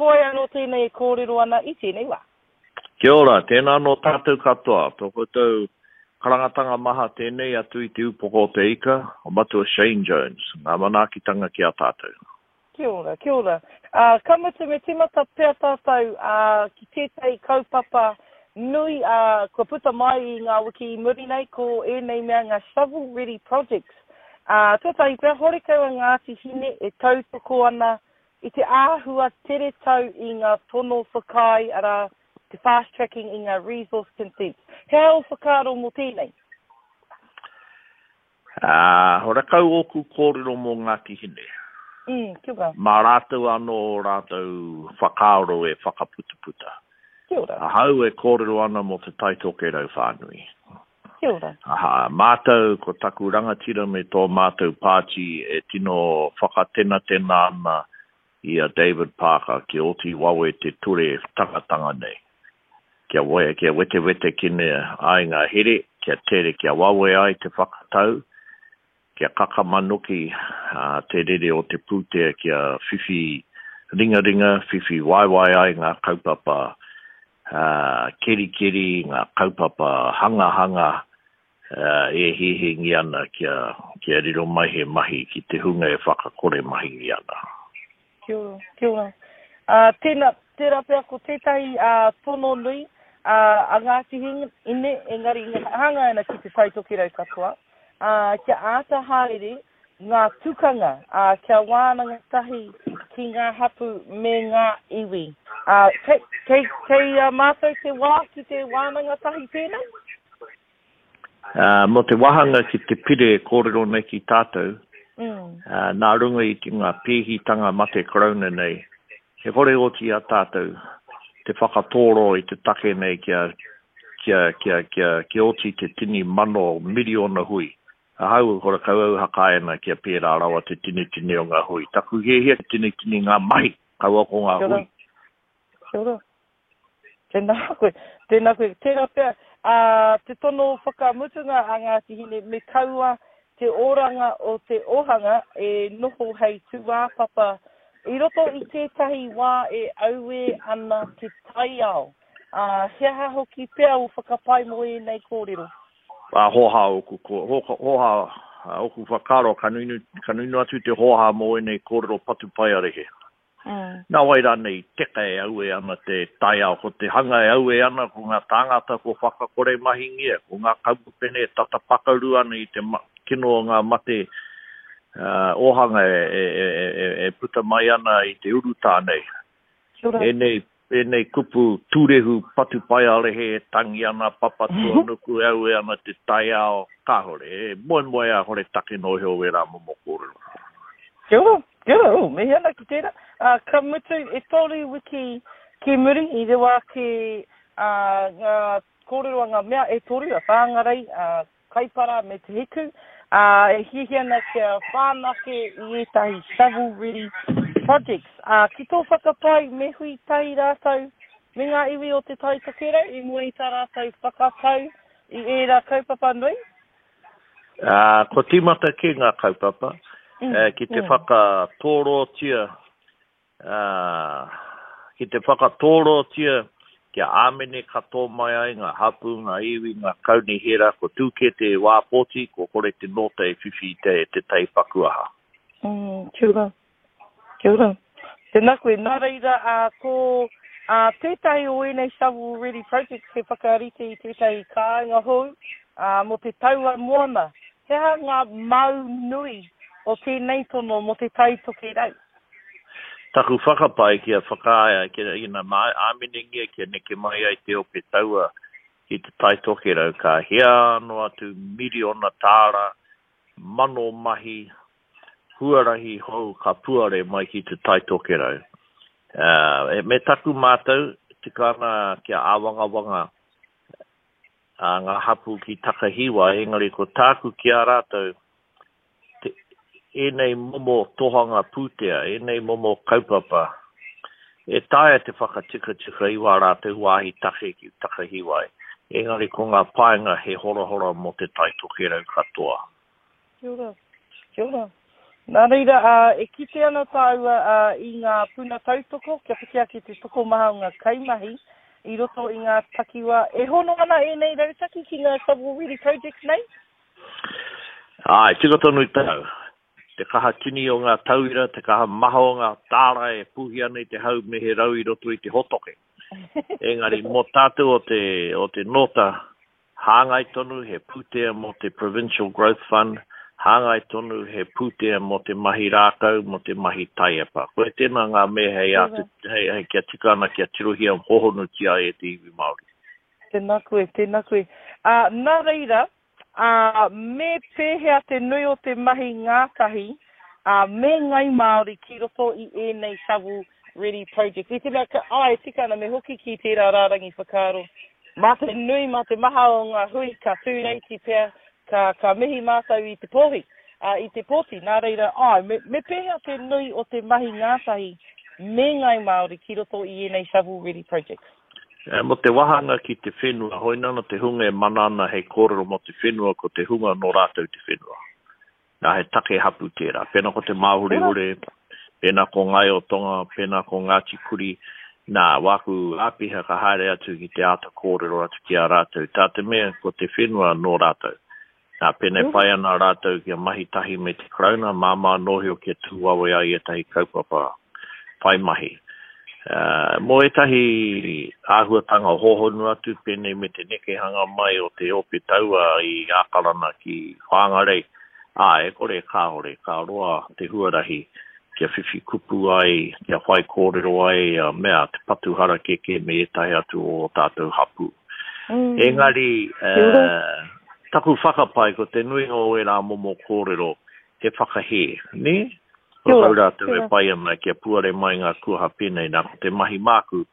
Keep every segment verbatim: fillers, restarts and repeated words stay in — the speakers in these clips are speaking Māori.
koe anō tēnei kōrero ana i tēnei wā. Kia ora, tēnā no tātou katoa. Tōko tau karangatanga maha tēnei atu i te upoko o te ika, o matua Shane Jones. Ngā manaakitanga ki a tātou. Kia ora, kia ora. Uh, kamutu me timata pēr tātou uh, ki tētai kaupapa nui uh, ko puta mai i ngā wiki i muri nei ko e nei mea ngā shovel ready projects. Uh, tētai pēr horekaua Ngāti Hine e tautoko ana i te āhua tere tau i ngā tono whakai ara te fast tracking i ngā resource consents. Hea o whakaro mo tēnei? Uh, horekau oku kōrero mō Ngāti Hine. Mm, kia ora. Mā rātou anō rātou whakaaro e whakaputa-puta. Kia ora. Ahau e kōrero ana mo te taitoke rau whānui. Kia ora. Aha, mātou ko taku rangatira me tō mātou pāti e tino whakatena tena ana i a David Parker ki oti wawe te ture tangatanga nei. Kia wae, kia wete wete kine ai ngā here, kia tere kia wawe ai te whakatau, kia kakamanuki uh, te rere o te pūtea kia whiwhi ringa ringa, whiwhi waiwai ai ngā kaupapa uh, keri keri, ngā kaupapa hanga hanga, uh, e hihingi ana kia, kia riro mai he mahi ki te hunga e whakakore mahi ana. Kia ora, kia ora. Uh, tēnā, tērā pēr ko tētai uh, tono nui, uh, a Ngāti Hine, engari hanga ana ki te taitoki rau katoa. Uh, kia āta haere ngā tukanga, uh, kia wānanga tahi ki ngā hapu me ngā iwi. Uh, kei kei, kei uh, mātou te wā ki te wānanga tahi tēnei? Uh, mo te wahanga ki te pire kōrero nei ki tātou, mm. uh, nā runga i te ngā pēhitanga mate korona nei, he kore oti a tātou, te whakatoro i te take nei kia, kia, kia, kia, kia oti te tini mano miliona hui. Ahau, hora kauau hakaena kia pērā rawa te tini tini o ngā hui. Taku hehia te tini tini ngā mahi, kaua ko ngā hui. Kia ora. Tēnā koe, tēnā koe. Tēnā pēr, uh, te tono whakamutunga a Ngāti Hine, me kaua te oranga o te ohanga e noho hei tuā papa. I roto i tētahi wā e aue ana te tai ao. Uh, hea hoki pēr o whakapai mo e nei kōrero. Uh, hoha oku, hoha, hoha uh, oku whakaro, kanuinu, kanuinu atu te hoha mo e nei kōrero patu pai arehe. Mm. Nā waira nei, teka e au e ana te tai ao, ko te hanga e au e ana, ko ngā tāngata ko whakakore mahingia, ko ngā kaupupene tata pakaru ana i te ma, kino o ngā mate uh, ohanga e, e, e, e, e puta mai ana i te uruta nei. E nei, e nei kupu tūrehu patu pai arehe e tangi ana papatua nuku au e ana te tai ao kāhore. E moe moe a hore take no heo e rā momo kōrero. Kia ora, kia ora, o, me hana ki tēra. Uh, ka mutu e tōri wiki ki muri i rewa ki uh, ngā kōrero a ngā mea e tōri a whāngarei, uh, kaipara me te hiku. Uh, e hihiana kia whānake i etahi shovel ready projects. Uh, ki tō whakapai me hui tai rātau me ngā iwi o te taitokera, i mua i tā rātau whakatau i ērā kaupapa nui? Uh, ko tīmata ki ngā kaupapa, mm, uh, ki te mm. whakatōrotia, uh, ki te whakatōrotia kia āmene kato mai ai ngā hapu, ngā iwi, ngā kauni hera, ko tūke te wāpoti, ko kore te nota e whiwhi te, te tei pakuaha. Mm, kia ora. Kia ora. Tēnā koe, nā reira, uh, ko uh, tētahi o enei shovel ready projects he whakarite i tētahi kāinga hou, uh, mo te taua moana. Hea ngā mau nui o tēnei tono mo te taitoke rau. Taku whakapai kia whakaia, kia ina āmenengia kia neke mai ai te ope taua ki te taitoke rau, ka hea anō atu miliona tāra, mano mahi, huarahi hou ka puare mai ki te taitoke rau. Uh, me taku mātou, te kāna kia āwangawanga uh, ngā hapu ki takahiwa, engari ko tāku ki a rātou, enei momo tohanga pūtea, enei momo kaupapa, e taia te whakatika tika iwa rātou wāhi take ki takahiwai. Engari ko ngā paenga he hora hora mo te taitoke rau katoa. Kia ora, kia ora. Nā reira, uh, e kite ana tāua uh, i ngā puna tautoko, kia whikia ki te toko maha o ngā kaimahi, i roto i ngā takiwa. E hono ana e nei rautaki ki ngā Shovel-Ready projects nei? Ai, tika tonu i tau. Te kaha tini o ngā tauira, te kaha maha o ngā tāra e puhi ana i te hau me he rau i roto i te hotoke. Engari, mō tātou o te, o te nota, hāngai tonu he pūtea mo te Provincial Growth Fund, hāngai tonu he pūtea mo te mahi rākau, mo te mahi taiapa. Koe tēnā ngā mea hei, atu, hei, hei kia tika ana kia tirohia hohonu tia e te iwi Māori. Tēnā koe, tēnā koe. Uh, nā reira, uh, me pēhea te nui o te mahi ngātahi, uh, me ngai Māori ki roto i e nei Shovel-Ready project. I te mea ka, ai, tika ana me hoki ki tērā rārangi whakaro. Mā te nui, mā te maha o ngā hui, ka tūreiti pēr, ka, ka mihi mātau i te pōhi, uh, i te pōti. Nā reira, ai, me, me pēhea te nui o te mahi ngātahi, me ngai Māori ki roto i e nei Shovel-Ready project. E, mo te wahanga ki te whenua, hoi nana te hunga e manana hei kōrero mo te whenua ko te hunga no rātou te whenua. Nā he take hapu tērā. Pēnā ko te māhure ure, pēnā ko ngai o tonga, pēnā ko Ngāti Kuri, nā waku āpiha ka haere atu ki te ata kōrero atu ki a rātou. Tā te mea ko te whenua no rātou. Nā pēnā pai ana rātou kia mahi tahi me te krauna, māma nohio kia tūwawe ai e tahi kaupapa pai mahi. Uh, mo e tahi āhuatanga hohonu atu pēnei me te nekehanga mai o te ope taua i ākarana ki whāngarei. Ā, e kore kāore, kā roa te huarahi kia whiwhi kupu ai, kia whai kōrero ai, uh, mea te patuhara keke me e tahi atu o tātou hapu. Mm. Engari, uh, taku whakapai ko te nui o e rā momo kōrero he whakahe, ne? Ko haura te me pai ana kia puare mai ngā kuaha pēnei nā ko te mahi māku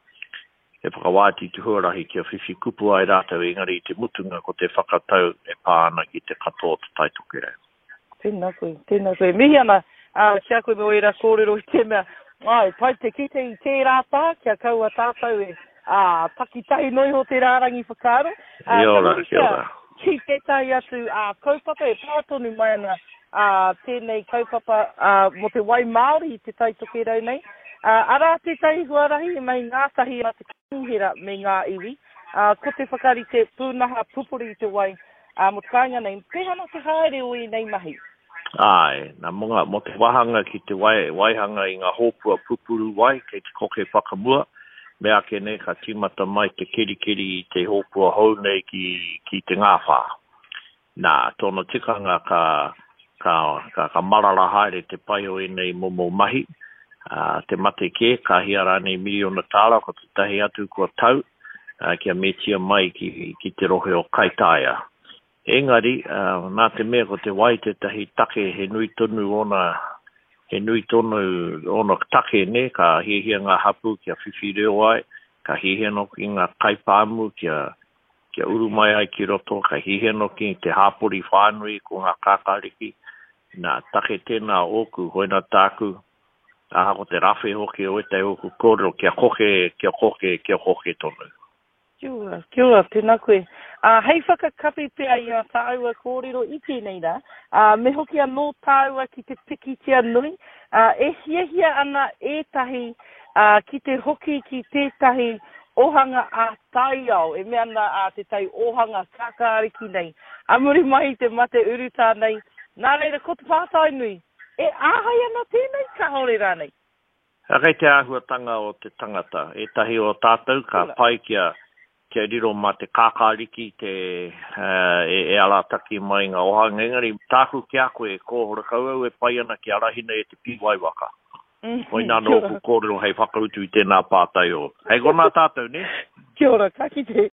e whakawāti te huarahi kia whiwhi kupu ai rātou engari te mutunga ko te whakatau e pāna ki te katoa te taitokere. Tēnā koe, tēnā koe. Mihi ana, uh, kia koe me oera kōrero i te mea, ai, pai te kite i tē rātā, kia kaua tātou e uh, takitai noi ho te rārangi whakaro. Uh, Ia ora, kia ora. Ki te tai atu uh, kaupapa e pātonu mai ana, Uh, tēnei kaupapa uh, mo te wai Māori i te taitoke rau nei. Uh, ara te tai huarahi mai ngātahi a te kīhera me ngā iwi. Uh, ko te whakari te pūnaha pupuri i te wai uh, mo te kāinga nei. Pehana te haere o i nei mahi. Ai, nā monga, mo te wahanga ki te wai, waihanga i ngā hōpua pupuru wai, kei te koke whakamua. Mea ke nei ka timata mai te keri keri i te hōpua hou nei ki, ki te ngāwha. Nā, tōna tikanga ka... Ka, ka, ka marara haere te pai o enei momo mahi. Uh, te mate ke, ka hiara nei miliona tāra, ko te tahi atu kua tau, uh, kia metia mai ki, ki te rohe o Kaitaia. Engari, uh, nā te mea ko te wai te tahi take he nui tonu ona, he nui tonu ona take ne, ka hihia ngā hapu kia whiwhi reo ai, ka hihia no ki ngā kaipāmu kia, kia uru mai ai ki roto, ka hihia no ki te hāpori whānui ko ngā kākāriki. Nā take tēnā oku, hoina tāku, aha ko te rawhi hoki o e te oku kōrero, kia koke, kia koke, kia koke tonu. Kia ora, kia ora, tēnā koe. Uh, hei whakakapi pēr i a tāua kōrero i tēnei rā, uh, me hoki anō tāua ki te piki tia nui, uh, e hiahia ana e tahi uh, ki te hoki ki tētahi ohanga a tai au, e mea ana a te tai ohanga kākāriki nei. Amuri mai te mate uruta nei, nā reira ko te pātai nui, e āhai ana tēnei ka hore rānei. Hei te āhuatanga o te tangata, e tahi o tātou ka pai kia, kia riro ma te kākāriki te uh, e, e alataki mai ngā ohanga. Engari, tāku kia koe kōhora kauau e pai ana ki arahina e te piwaiwaka. Hoi nā no ku kōrero hei whakautu i tēnā pātai o. Hei gona tātou, ne? Kia ora, ka kite.